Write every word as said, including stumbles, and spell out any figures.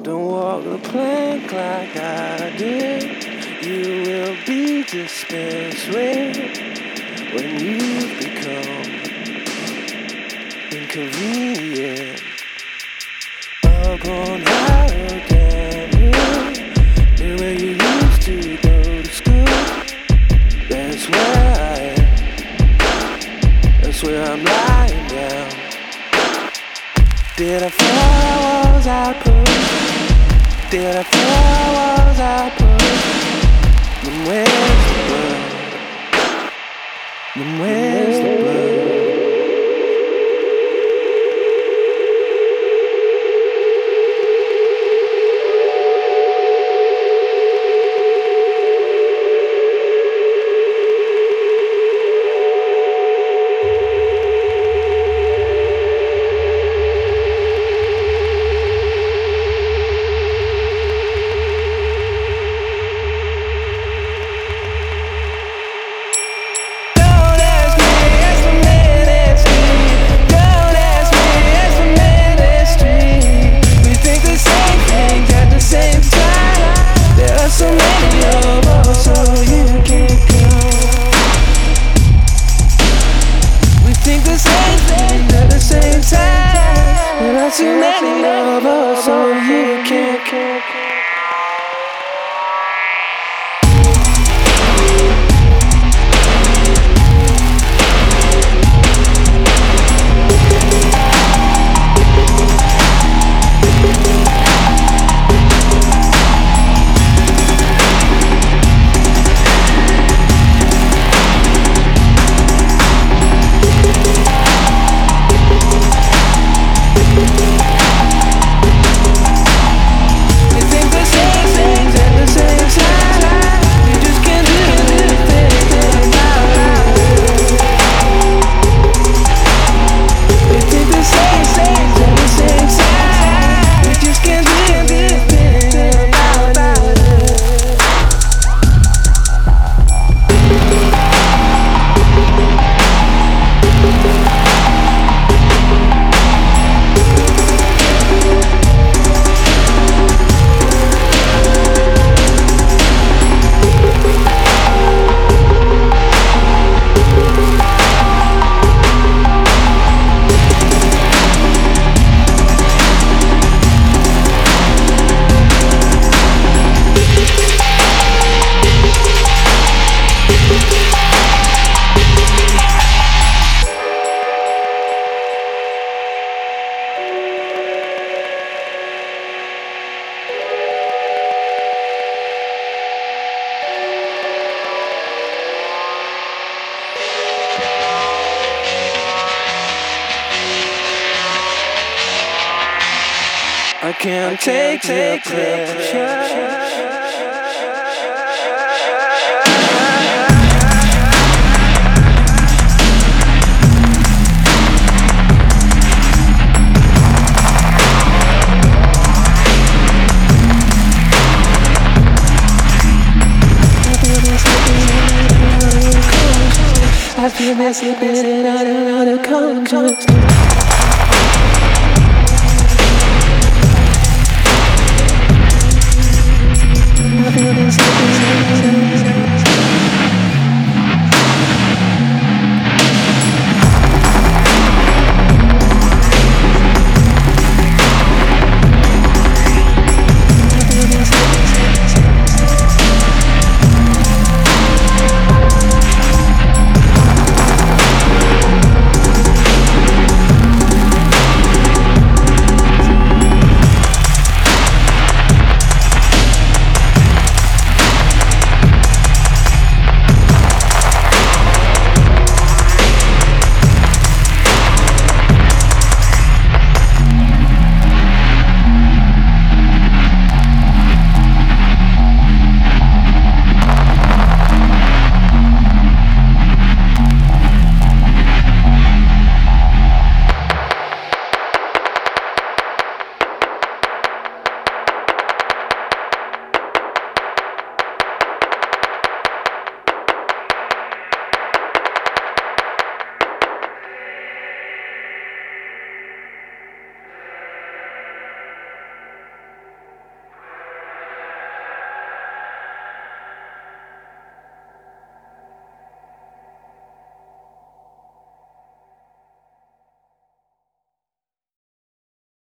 Don't walk the plank like I did. You will be dispensed with when you become inconvenient. Up on higher downhill, near where you used to go to school. That's where I am. That's where I'm lying down. Did I fall? Was I pushed? Did I fall? Was I pushed? Then where's the blood? Then where's the blood? Too many of us, so you can't, can't, can't. I can't take the pressure. I feel this slipping in and out of consciousness.